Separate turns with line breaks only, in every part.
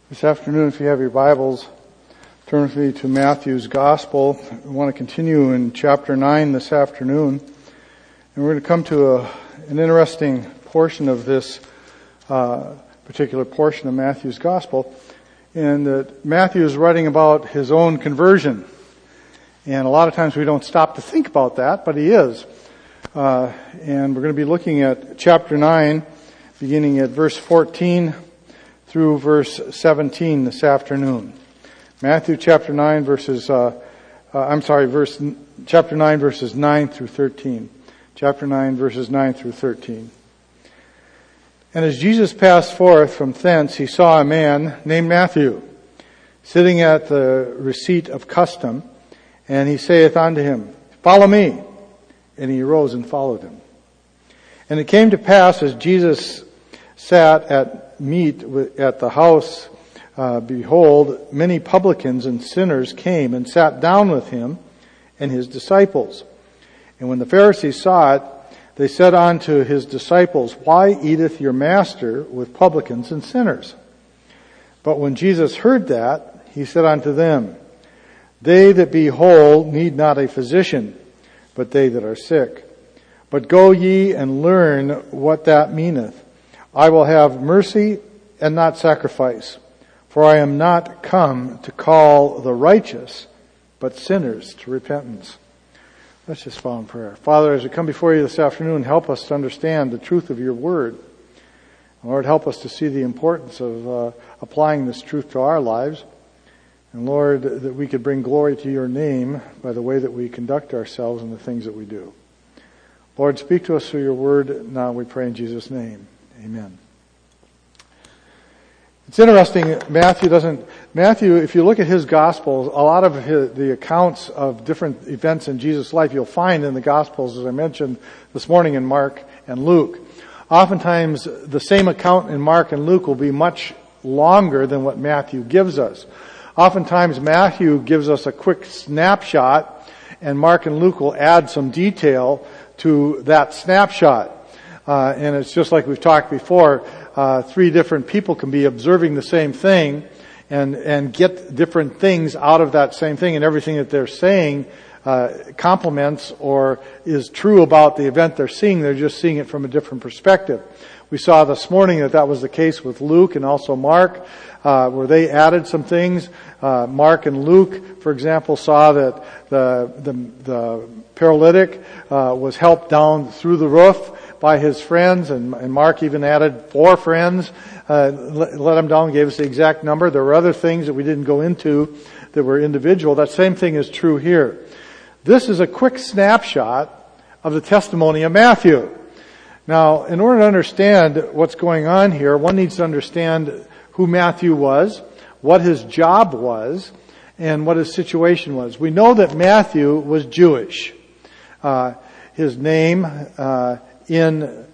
This afternoon, if you have your Bibles, turn with me to Matthew's Gospel. We want to continue in chapter 9 this afternoon. And we're going to come to an interesting portion of this particular portion of Matthew's Gospel. And that Matthew is writing about his own conversion. And a lot of times we don't stop to think about that, but he is. And we're going to be looking at chapter 9, beginning at verse 14 through verse 17 this afternoon. Matthew chapter 9 chapter 9 verses 9 through 13. Chapter 9 verses 9 through 13. And as Jesus passed forth from thence, he saw a man named Matthew, sitting at the receipt of custom, and he saith unto him, Follow me. And he arose and followed him. And it came to pass, as Jesus sat at meat at the house, behold, many publicans and sinners came and sat down with him and his disciples. And when the Pharisees saw it, they said unto his disciples, Why eateth your master with publicans and sinners? But when Jesus heard that, he said unto them, They that be whole need not a physician, but they that are sick. But go ye and learn what that meaneth. I will have mercy and not sacrifice, for I am not come to call the righteous, but sinners to repentance. Let's just bow in prayer. Father, as we come before you this afternoon, help us to understand the truth of your word. Lord, help us to see the importance of applying this truth to our lives. And Lord, that we could bring glory to your name by the way that we conduct ourselves and the things that we do. Lord, speak to us through your word now, we pray in Jesus' name. Amen. It's interesting, Matthew, if you look at his Gospels, a lot of the accounts of different events in Jesus' life you'll find in the Gospels, as I mentioned this morning, in Mark and Luke. Oftentimes, the same account in Mark and Luke will be much longer than what Matthew gives us. Oftentimes, Matthew gives us a quick snapshot, and Mark and Luke will add some detail to that snapshot. And it's just like we've talked before, three different people can be observing the same thing and get different things out of that same thing, and everything that they're saying complements or is true about the event they're seeing. They're just seeing it from a different perspective. We saw this morning that was the case with Luke and also Mark, where they added some things. Mark and Luke, for example, saw that the paralytic was helped down through the roof by his friends, and Mark even added 4 friends, let him down, gave us the exact number. There were other things that we didn't go into that were individual. That same thing is true here. This is a quick snapshot of the testimony of Matthew. Now, in order to understand what's going on here, one needs to understand who Matthew was, what his job was, and what his situation was. We know that Matthew was Jewish. His name in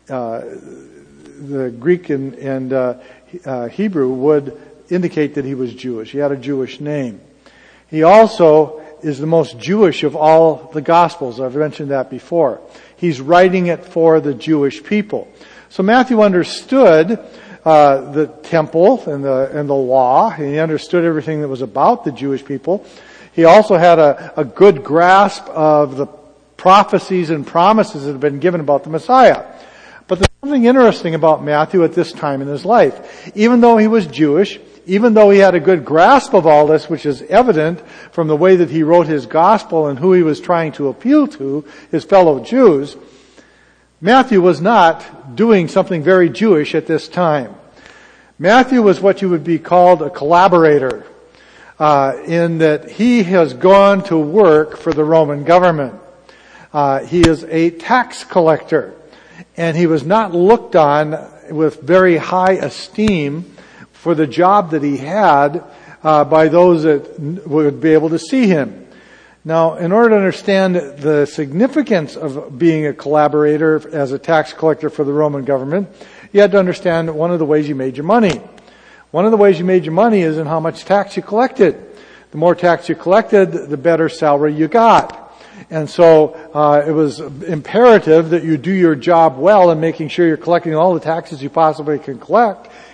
the Greek and Hebrew would indicate that he was Jewish. He had a Jewish name. He also is the most Jewish of all the Gospels. I've mentioned that before. He's writing it for the Jewish people. So Matthew understood the temple and the law. He understood everything that was about the Jewish people. He also had a good grasp of the prophecies and promises that have been given about the Messiah. But there's something interesting about Matthew at this time in his life. Even though he was Jewish, even though he had a good grasp of all this, which is evident from the way that he wrote his gospel and who he was trying to appeal to, his fellow Jews, Matthew was not doing something very Jewish at this time. Matthew was what you would be called a collaborator, in that he has gone to work for the Roman government. He is a tax collector, and he was not looked on with very high esteem for the job that he had by those that would be able to see him. Now, in order to understand the significance of being a collaborator as a tax collector for the Roman government, you had to understand one of the ways you made your money. One of the ways you made your money is in how much tax you collected. The more tax you collected, the better salary you got. And so it was imperative that you do your job well in making sure you're collecting all the taxes you possibly can collect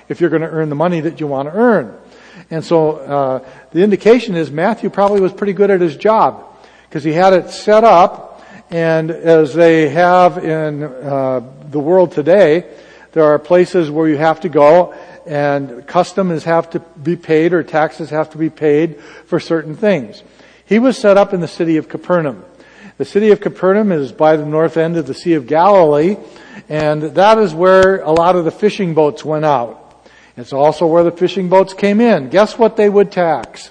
if you're going to earn the money that you want to earn. And so the indication is Matthew probably was pretty good at his job because he had it set up, and as they have in the world today, there are places where you have to go and customs have to be paid or taxes have to be paid for certain things. He was set up in the city of Capernaum. The city of Capernaum is by the north end of the Sea of Galilee, and that is where a lot of the fishing boats went out. It's also where the fishing boats came in. Guess what they would tax?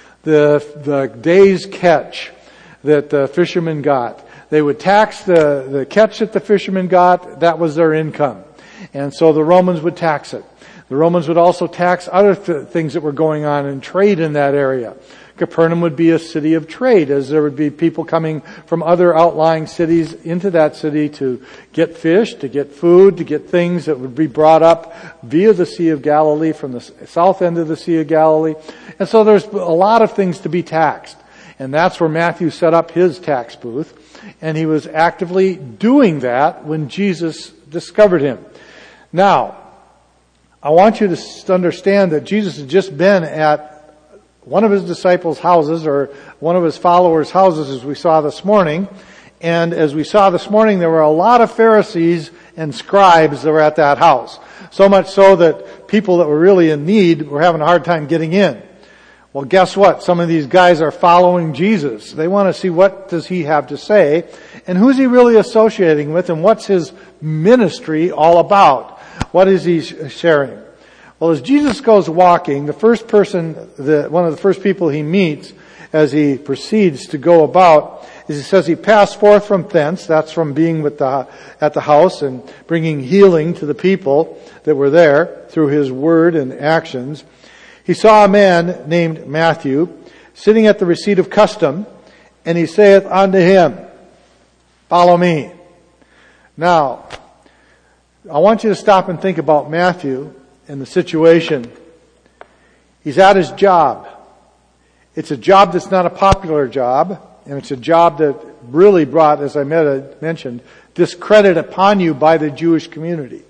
The day's catch that the fishermen got. They would tax the catch that the fishermen got. That was their income. And so the Romans would tax it. The Romans would also tax other things that were going on in trade in that area. Capernaum would be a city of trade, as there would be people coming from other outlying cities into that city to get fish, to get food, to get things that would be brought up via the Sea of Galilee from the south end of the Sea of Galilee. And so there's a lot of things to be taxed. And that's where Matthew set up his tax booth. And he was actively doing that when Jesus discovered him. Now, I want you to understand that Jesus had just been at one of his disciples' houses, or one of his followers' houses, as we saw this morning. And as we saw this morning, there were a lot of Pharisees and scribes that were at that house. So much so that people that were really in need were having a hard time getting in. Well, guess what? Some of these guys are following Jesus. They want to see what does he have to say, and who's he really associating with, and what's his ministry all about? What is he sharing? Well, as Jesus goes walking, the first person, one of the first people he meets as he proceeds to go about, is he says he passed forth from thence. That's from being at the house and bringing healing to the people that were there through his word and actions. He saw a man named Matthew sitting at the receipt of custom, and he saith unto him, Follow me. Now, I want you to stop and think about Matthew and the situation. He's at his job. It's a job that's not a popular job, and it's a job that really brought, as I mentioned, discredit upon you by the Jewish community.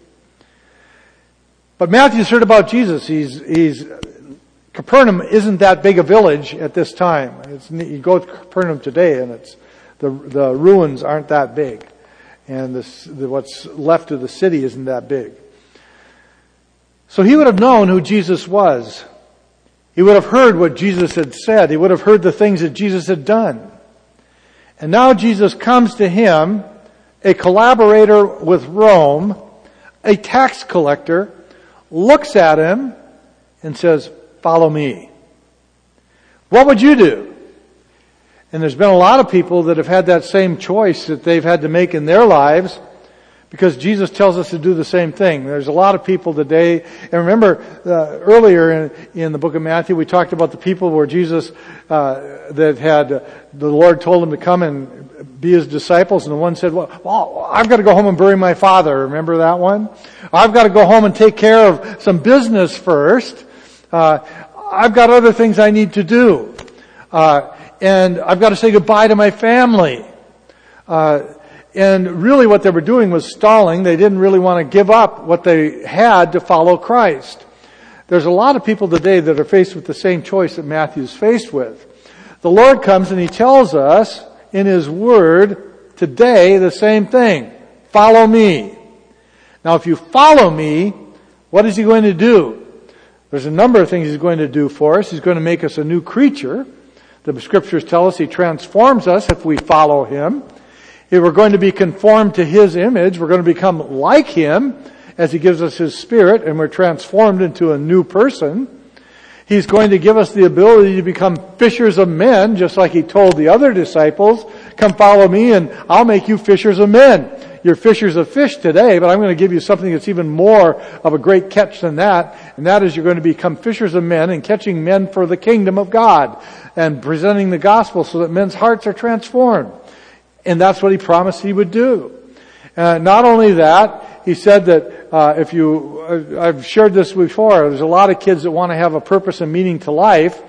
But Matthew's heard about Jesus. Capernaum isn't that big a village at this time. You go to Capernaum today, and the ruins aren't that big, and what's left of the city isn't that big. So he would have known who Jesus was. He would have heard what Jesus had said. He would have heard the things that Jesus had done. And now Jesus comes to him, a collaborator with Rome, a tax collector, looks at him and says, Follow me. What would you do? And there's been a lot of people that have had that same choice that they've had to make in their lives, because Jesus tells us to do the same thing. There's a lot of people today, and remember earlier in the book of Matthew, we talked about the people where Jesus, that had, the Lord told them to come and be his disciples, and the one said, well, I've got to go home and bury my father. Remember that one? I've got to go home and take care of some business first. I've got other things I need to do. And I've got to say goodbye to my family. And really what they were doing was stalling. They didn't really want to give up what they had to follow Christ. There's a lot of people today that are faced with the same choice that Matthew's faced with. The Lord comes and he tells us in his word today the same thing. Follow me. Now if you follow me, what is he going to do? There's a number of things he's going to do for us. He's going to make us a new creature. The scriptures tell us he transforms us if we follow him. If we're going to be conformed to his image, we're going to become like him as he gives us his spirit, and we're transformed into a new person. He's going to give us the ability to become fishers of men, just like he told the other disciples, come follow me and I'll make you fishers of men. You're fishers of fish today, but I'm going to give you something that's even more of a great catch than that, and that is you're going to become fishers of men and catching men for the kingdom of God and presenting the gospel so that men's hearts are transformed. And that's what he promised he would do. Not only that, he said that I've shared this before, there's a lot of kids that want to have a purpose and meaning to life,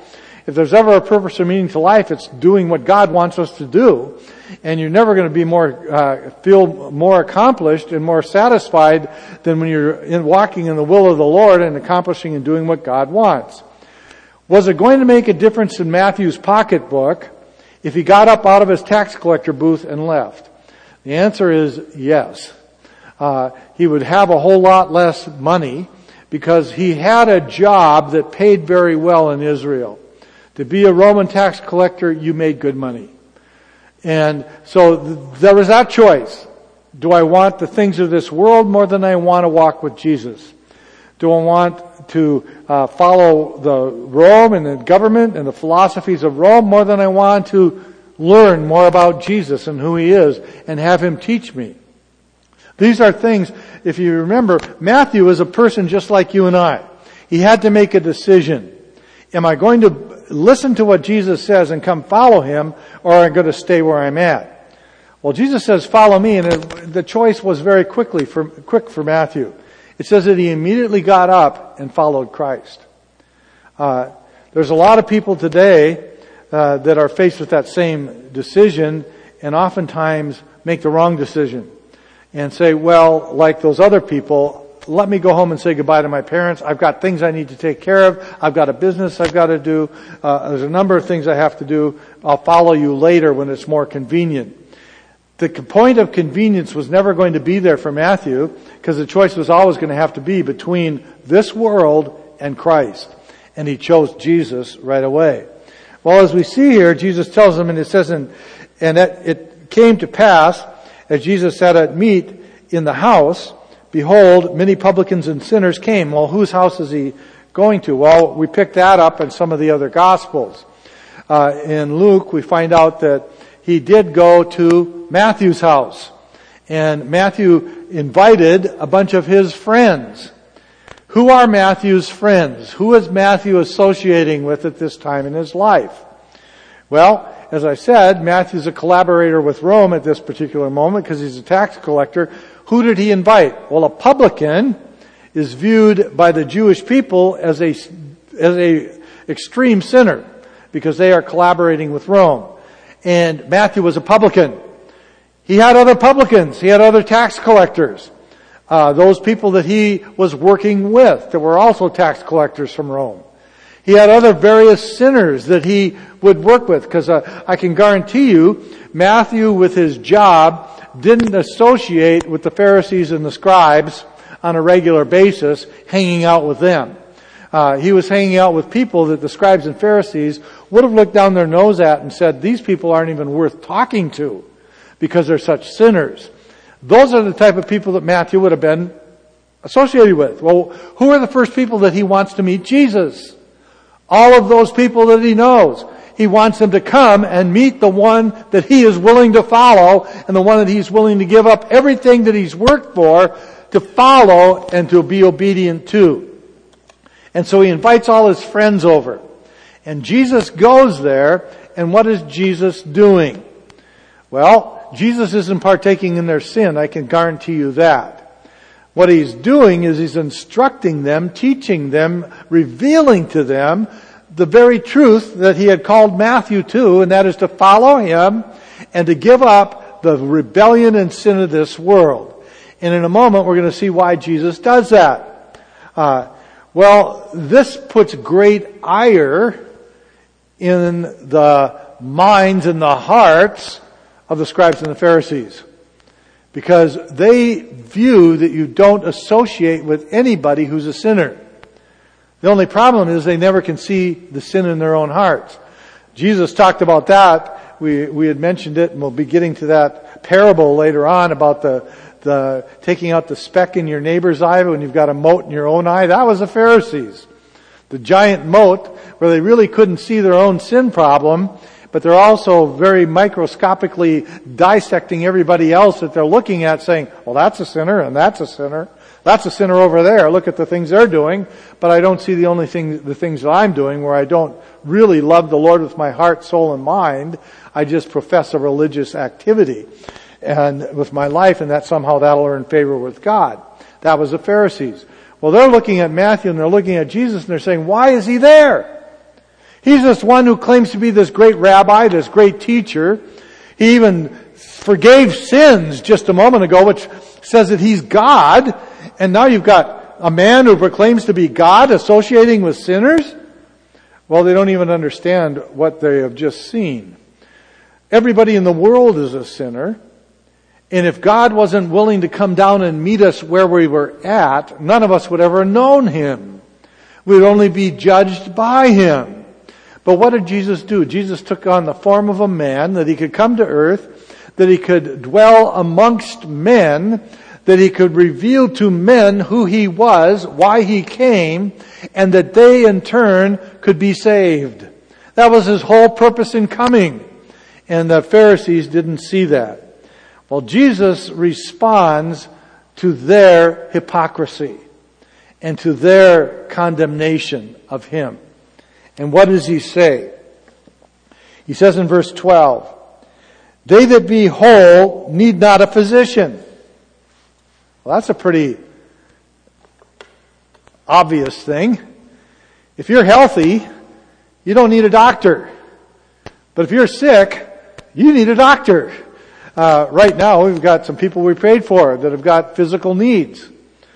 If there's ever a purpose or meaning to life, it's doing what God wants us to do. And you're never going to be feel more accomplished and more satisfied than when you're walking in the will of the Lord and accomplishing and doing what God wants. Was it going to make a difference in Matthew's pocketbook if he got up out of his tax collector booth and left? The answer is yes. He would have a whole lot less money because he had a job that paid very well in Israel. To be a Roman tax collector, you made good money. And so there was that choice. Do I want the things of this world more than I want to walk with Jesus? Do I want to follow the Rome and the government and the philosophies of Rome more than I want to learn more about Jesus and who He is and have Him teach me? These are things, if you remember, Matthew is a person just like you and I. He had to make a decision. Am I going to listen to what Jesus says and come follow Him, or am I going to stay where I'm at? Well, Jesus says, follow me, and the choice was very quick for Matthew. It says that he immediately got up and followed Christ. There's a lot of people today that are faced with that same decision and oftentimes make the wrong decision and say, well, like those other people, let me go home and say goodbye to my parents. I've got things I need to take care of. I've got a business I've got to do. There's a number of things I have to do. I'll follow you later when it's more convenient. The point of convenience was never going to be there for Matthew because the choice was always going to have to be between this world and Christ. And he chose Jesus right away. Well, as we see here, Jesus tells them, and it says, and that it came to pass, as Jesus sat at meat in the house, behold, many publicans and sinners came. Well, whose house is he going to? Well, we pick that up in some of the other Gospels. In Luke, we find out that he did go to Matthew's house. And Matthew invited a bunch of his friends. Who are Matthew's friends? Who is Matthew associating with at this time in his life? Well, as I said, Matthew's a collaborator with Rome at this particular moment because he's a tax collector. Who did he invite? Well, a publican is viewed by the Jewish people as a extreme sinner because they are collaborating with Rome. And Matthew was a publican. He had other publicans. He had other tax collectors. Those people that he was working with that were also tax collectors from Rome. He had other various sinners that he would work with because I can guarantee you Matthew with his job didn't associate with the Pharisees and the scribes on a regular basis, hanging out with them. He was hanging out with people that the scribes and Pharisees would have looked down their nose at and said, these people aren't even worth talking to because they're such sinners. Those are the type of people that Matthew would have been associated with. Well, who are the first people that he wants to meet? Jesus. All of those people that he knows. He wants them to come and meet the one that he is willing to follow and the one that he's willing to give up everything that he's worked for to follow and to be obedient to. And so he invites all his friends over. And Jesus goes there, and what is Jesus doing? Well, Jesus isn't partaking in their sin, I can guarantee you that. What he's doing is he's instructing them, teaching them, revealing to them the very truth that he had called Matthew to, and that is to follow him and to give up the rebellion and sin of this world. And in a moment we're going to see why Jesus does that. Well, this puts great ire in the minds and the hearts of the scribes and the Pharisees. Because they view that you don't associate with anybody who's a sinner. The only problem is they never can see the sin in their own hearts. Jesus talked about that. We had mentioned it, and we'll be getting to that parable later on about the taking out the speck in your neighbor's eye when you've got a mote in your own eye. That was the Pharisees. The giant mote where they really couldn't see their own sin problem, but they're also very microscopically dissecting everybody else that they're looking at, saying, well, that's a sinner and that's a sinner. That's a sinner over there. Look at the things they're doing, but I don't see the things that I'm doing where I don't really love the Lord with my heart, soul, and mind. I just profess a religious activity and with my life, and that somehow that'll earn favor with God. That was the Pharisees. Well, they're looking at Matthew and they're looking at Jesus and they're saying, why is he there? He's this one who claims to be this great rabbi, this great teacher. He even forgave sins just a moment ago, which says that he's God. And now you've got a man who proclaims to be God associating with sinners. Well, they don't even understand what they have just seen. Everybody in the world is a sinner. And if God wasn't willing to come down and meet us where we were at, none of us would ever have known Him. We'd only be judged by Him. But what did Jesus do? Jesus took on the form of a man, that He could come to earth, that He could dwell amongst men, that He could reveal to men who He was, why He came, and that they in turn could be saved. That was His whole purpose in coming. And the Pharisees didn't see that. Well, Jesus responds to their hypocrisy and to their condemnation of Him. And what does He say? He says in verse 12, "They that be whole need not a physician." Well, that's a pretty obvious thing. If you're healthy, you don't need a doctor. But if you're sick, you need a doctor. Right now, we've got some people we prayed for that have got physical needs.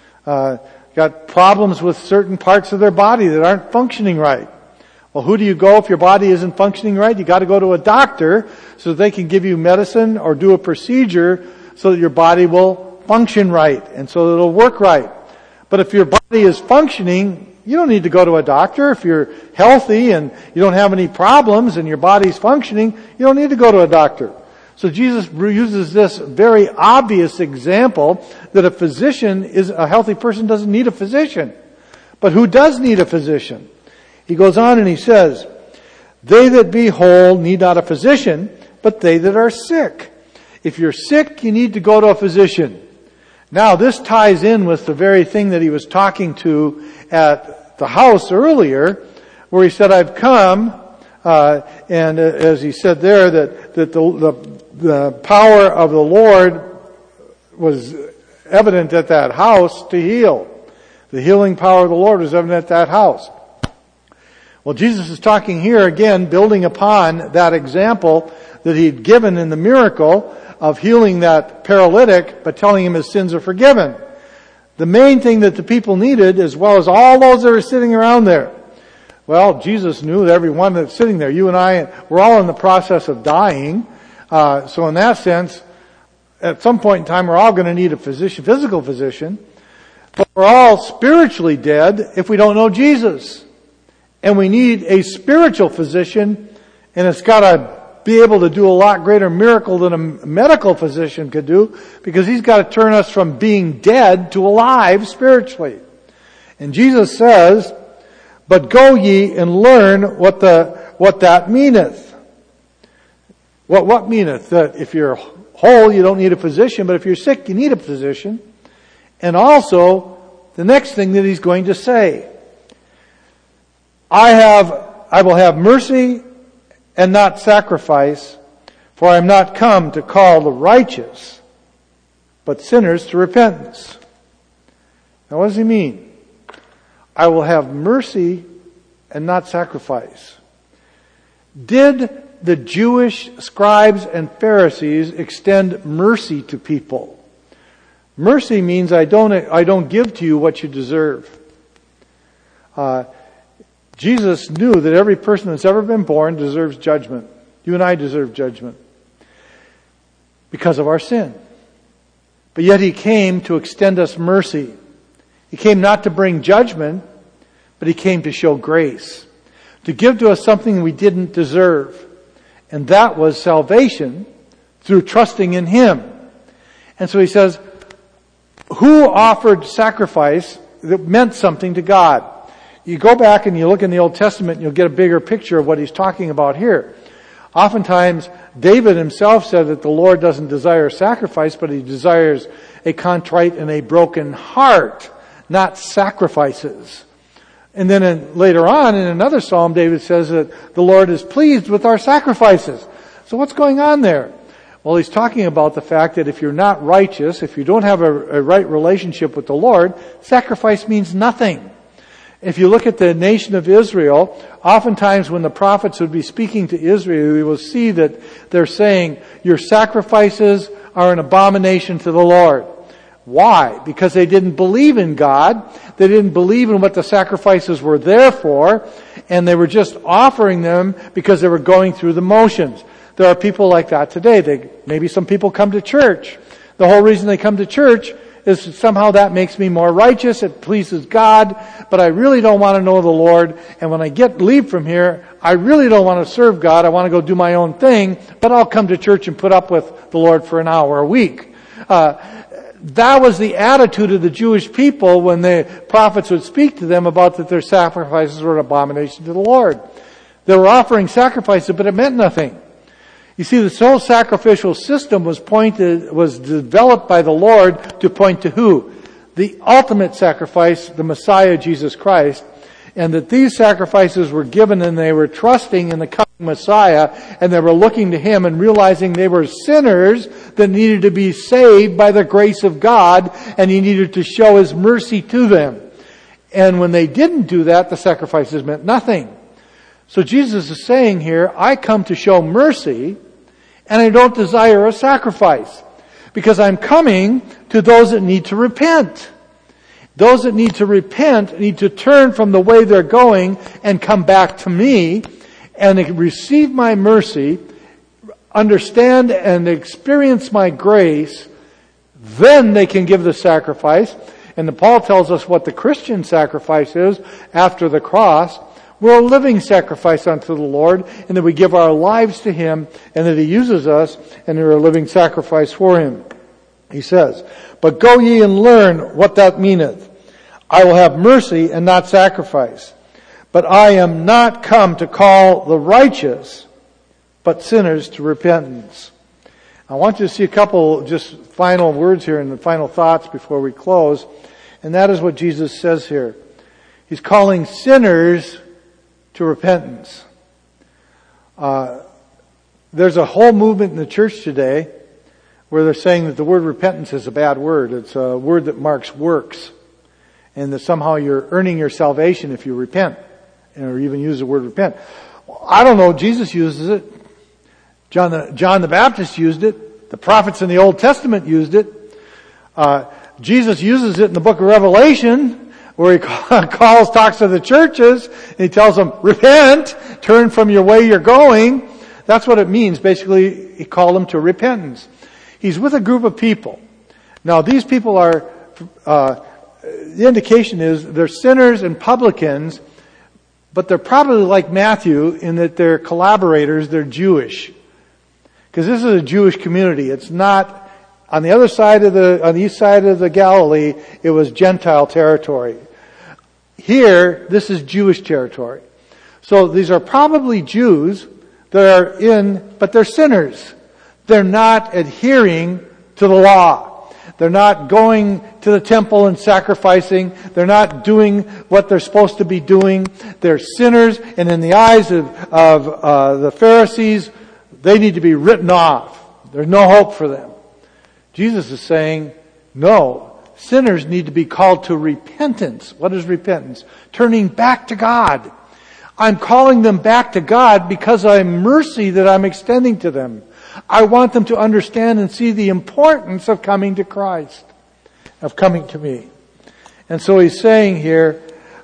Got problems with certain parts of their body that aren't functioning right. Well, who do you go if your body isn't functioning right? You got to go to a doctor so that they can give you medicine or do a procedure so that your body will function right and so that it'll work right. But if your body is functioning, you don't need to go to a doctor. If you're healthy and you don't have any problems and your body's functioning, you don't need to go to a doctor. So Jesus uses this very obvious example that a healthy person doesn't need a physician. But who does need a physician? He goes on and he says, "They that be whole need not a physician, but they that are sick." If you're sick, you need to go to a physician. Now, this ties in with the very thing that he was talking to at the house earlier, where he said, "I've come," and as he said there, that the power of the Lord was evident at that house to heal. The healing power of the Lord was evident at that house. Well, Jesus is talking here again, building upon that example that He'd given in the miracle of healing that paralytic, but telling him his sins are forgiven. The main thing that the people needed, as well as all those that were sitting around there. Well, Jesus knew that everyone that's sitting there, you and I, we're all in the process of dying. So in that sense, at some point in time, we're all going to need a physician, physical physician. But we're all spiritually dead if we don't know Jesus. And we need a spiritual physician, and it's got to be able to do a lot greater miracle than a medical physician could do, because he's got to turn us from being dead to alive spiritually. And Jesus says, "But go ye and learn what that meaneth." What meaneth? That if you're whole, you don't need a physician, but if you're sick, you need a physician. And also, the next thing that He's going to say, I will have mercy and not sacrifice, for I am not come to call the righteous, but sinners to repentance. Now what does He mean? I will have mercy and not sacrifice. Did the Jewish scribes and Pharisees extend mercy to people? Mercy means I don't give to you what you deserve. Jesus knew that every person that's ever been born deserves judgment. You and I deserve judgment because of our sin. But yet He came to extend us mercy. He came not to bring judgment, but He came to show grace, to give to us something we didn't deserve. And that was salvation through trusting in Him. And so He says, who offered sacrifice that meant something to God? You go back and you look in the Old Testament and you'll get a bigger picture of what He's talking about here. Oftentimes, David himself said that the Lord doesn't desire sacrifice, but He desires a contrite and a broken heart, not sacrifices. And then later on in another psalm, David says that the Lord is pleased with our sacrifices. So what's going on there? Well, he's talking about the fact that if you're not righteous, if you don't have a right relationship with the Lord, sacrifice means nothing. If you look at the nation of Israel, oftentimes when the prophets would be speaking to Israel, you will see that they're saying, your sacrifices are an abomination to the Lord. Why? Because they didn't believe in God. They didn't believe in what the sacrifices were there for. And they were just offering them because they were going through the motions. There are people like that today. Maybe some people come to church. The whole reason they come to church is somehow that makes me more righteous. It pleases God. But I really don't want to know the Lord. And when I leave from here, I really don't want to serve God. I want to go do my own thing. But I'll come to church and put up with the Lord for an hour a week. That was the attitude of the Jewish people when the prophets would speak to them about that their sacrifices were an abomination to the Lord. They were offering sacrifices, but it meant nothing. You see, this whole sacrificial system was developed by the Lord to point to who? The ultimate sacrifice, the Messiah, Jesus Christ. And that these sacrifices were given and they were trusting in the coming Messiah, and they were looking to Him and realizing they were sinners that needed to be saved by the grace of God, and He needed to show His mercy to them. And when they didn't do that, the sacrifices meant nothing. So Jesus is saying here, I come to show mercy, and I don't desire a sacrifice, because I'm coming to those that need to repent. Those that need to repent need to turn from the way they're going and come back to me and receive my mercy, understand and experience my grace. Then they can give the sacrifice. And Paul tells us what the Christian sacrifice is after the cross. We're a living sacrifice unto the Lord, and that we give our lives to Him, and that He uses us, and we're a living sacrifice for Him. He says, but go ye and learn what that meaneth. I will have mercy and not sacrifice. But I am not come to call the righteous, but sinners to repentance. I want you to see a couple just final words here and the final thoughts before we close. And that is what Jesus says here. He's calling sinners to repentance. There's a whole movement in the church today where they're saying that the word repentance is a bad word. It's a word that marks works. And that somehow you're earning your salvation if you repent. Or even use the word repent. Well, I don't know. Jesus uses it. John the Baptist used it. The prophets in the Old Testament used it. Jesus uses it in the book of Revelation, where He talks to the churches, and He tells them, repent, turn from your way you're going. That's what it means. Basically, He called them to repentance. He's with a group of people. Now, these people are, the indication is they're sinners and publicans, but they're probably like Matthew in that they're collaborators, they're Jewish. Because this is a Jewish community. It's not, on the east side of the Galilee, it was Gentile territory. Here, this is Jewish territory. So these are probably Jews that are but they're sinners. They're not adhering to the law. They're not going to the temple and sacrificing. They're not doing what they're supposed to be doing. They're sinners, and in the eyes of the Pharisees, they need to be written off. There's no hope for them. Jesus is saying, no, sinners need to be called to repentance. What is repentance? Turning back to God. I'm calling them back to God because of mercy that I'm extending to them. I want them to understand and see the importance of coming to Christ, of coming to me. And so He's saying here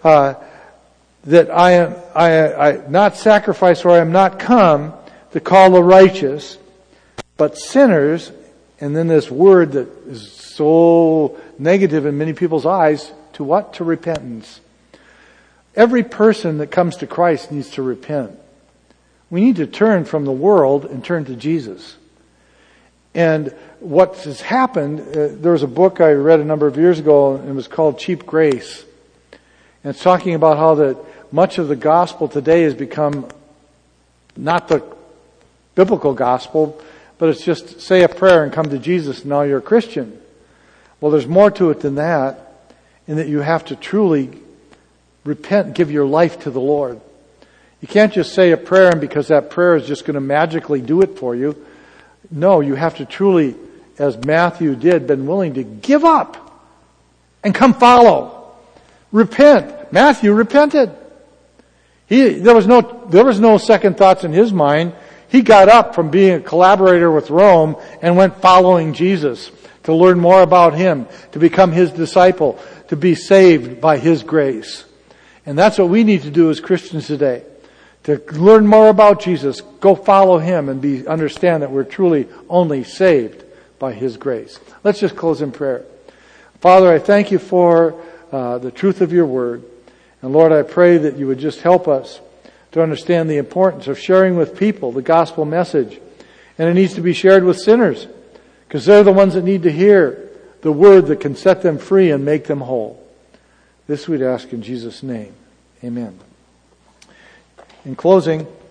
that I am not sacrifice, or I am not come to call the righteous, but sinners. And then this word that is so negative in many people's eyes, to what? To repentance. Every person that comes to Christ needs to repent. We need to turn from the world and turn to Jesus. And what has happened, there was a book I read a number of years ago, and it was called Cheap Grace. And it's talking about how that much of the gospel today has become not the biblical gospel, but it's just say a prayer and come to Jesus and now you're a Christian. Well, there's more to it than that, in that you have to truly repent, give your life to the Lord. You can't just say a prayer and because that prayer is just going to magically do it for you. No, you have to truly, as Matthew did, been willing to give up and come follow. Repent. Matthew repented. There was no second thoughts in his mind. He got up from being a collaborator with Rome and went following Jesus to learn more about Him, to become His disciple, to be saved by His grace. And that's what we need to do as Christians today. To learn more about Jesus, go follow Him and understand that we're truly only saved by His grace. Let's just close in prayer. Father, I thank You for the truth of Your Word. And Lord, I pray that You would just help us to understand the importance of sharing with people the gospel message. And it needs to be shared with sinners, because they're the ones that need to hear the word that can set them free and make them whole. This we'd ask in Jesus' name. Amen. In closing,